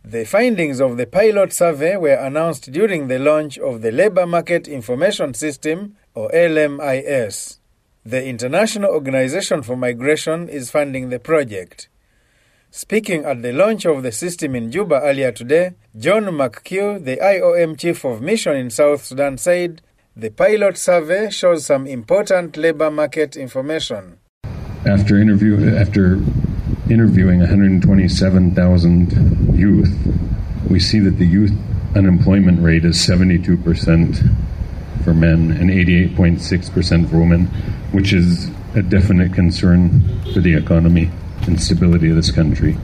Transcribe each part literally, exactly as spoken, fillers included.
The findings of the pilot survey were announced during the launch of the Labour Market Information System, or L M I S. The International Organization for Migration is funding the project. Speaking at the launch of the system in Juba earlier today, John McHugh, the I O M Chief of Mission in South Sudan, said the pilot survey shows some important labour market information. After interview, after interviewing one hundred twenty-seven thousand youth, we see that the youth unemployment rate is seventy-two percent for men and eighty-eight point six percent for women, which is a definite concern for the economy and stability of this country.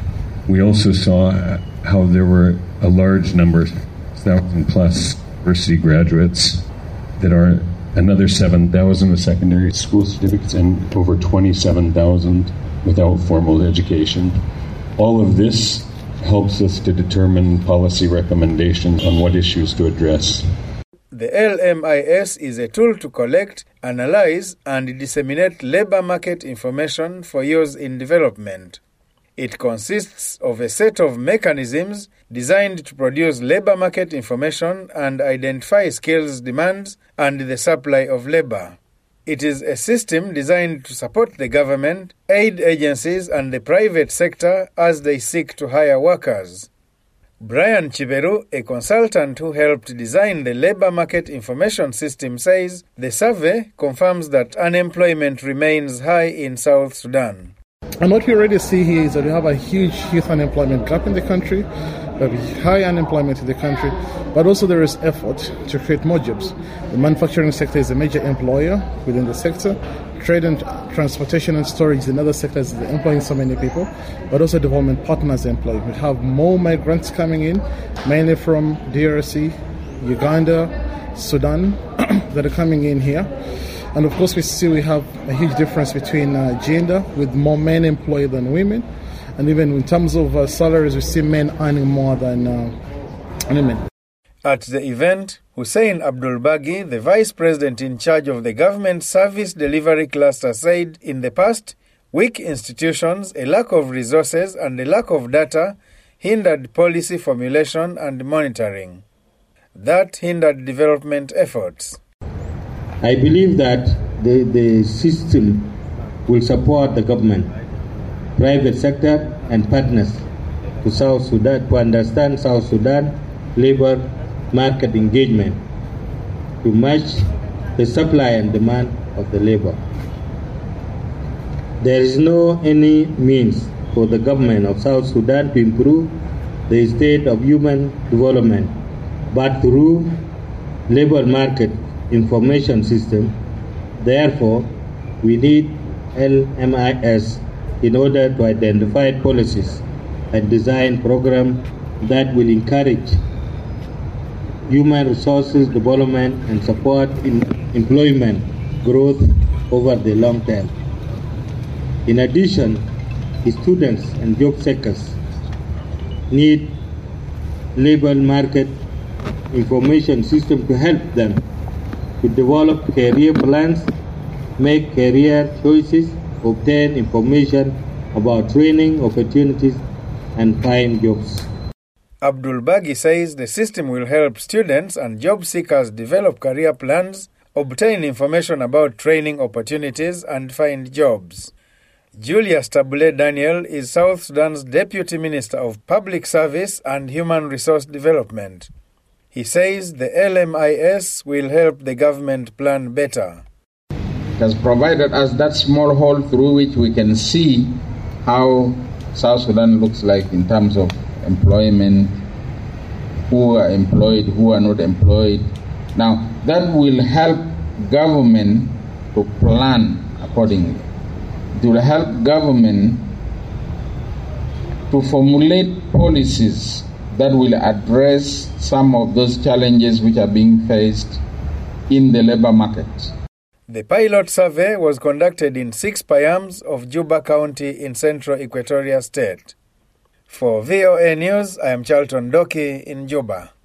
We also saw how there were a large number, thousand plus university graduates, that are another seven thousand with secondary school certificates and over twenty-seven thousand without formal education. All of this helps us to determine policy recommendations on what issues to address. The L M I S is a tool to collect, analyze, and disseminate labor market information for use in development. It consists of a set of mechanisms designed to produce labor market information and identify skills demands and the supply of labor. It is a system designed to support the government, aid agencies, and the private sector as they seek to hire workers. Brian Chiberu, a consultant who helped design the labor market information system, says the survey confirms that unemployment remains high in South Sudan. And what we already see here is that we have a huge youth unemployment gap in the country, we have high unemployment in the country, but also there is effort to create more jobs. The manufacturing sector is a major employer within the sector. Trade and transportation and storage is another sector that is employing so many people, but also development partners employ. We have more migrants coming in, mainly from D R C, Uganda, Sudan, that are coming in here. And of course, we see we have a huge difference between uh, gender, with more men employed than women. And even in terms of uh, salaries, we see men earning more than uh, women. At the event, Hussein Abdul Bagi, the vice president in charge of the government service delivery cluster, said in the past, weak institutions, a lack of resources, and a lack of data hindered policy formulation and monitoring. That hindered development efforts. I believe that the, the system will support the government, private sector, and partners to South Sudan to understand South Sudan labor market engagement to match the supply and demand of the labor. There is no any means for the government of South Sudan to improve the state of human development, but through labor market information system. Therefore, we need L M I S in order to identify policies and design programs that will encourage human resources development and support in employment growth over the long term. In addition, students and job seekers need labor market information system to help them to develop career plans, make career choices, obtain information about training opportunities, and find jobs. Abdul Bagi says the system will help students and job seekers develop career plans, obtain information about training opportunities, and find jobs. Julius Tabule Daniel is South Sudan's Deputy Minister of Public Service and Human Resource Development. He says the L M I S will help the government plan better. It has provided us that small hole through which we can see how South Sudan looks like in terms of employment, who are employed, who are not employed. Now, that will help government to plan accordingly. It will help government to formulate policies that will address some of those challenges which are being faced in the labor market. The pilot survey was conducted in six payams of Juba County in central Equatoria State. For V O A News, I am Charlton Doki in Juba.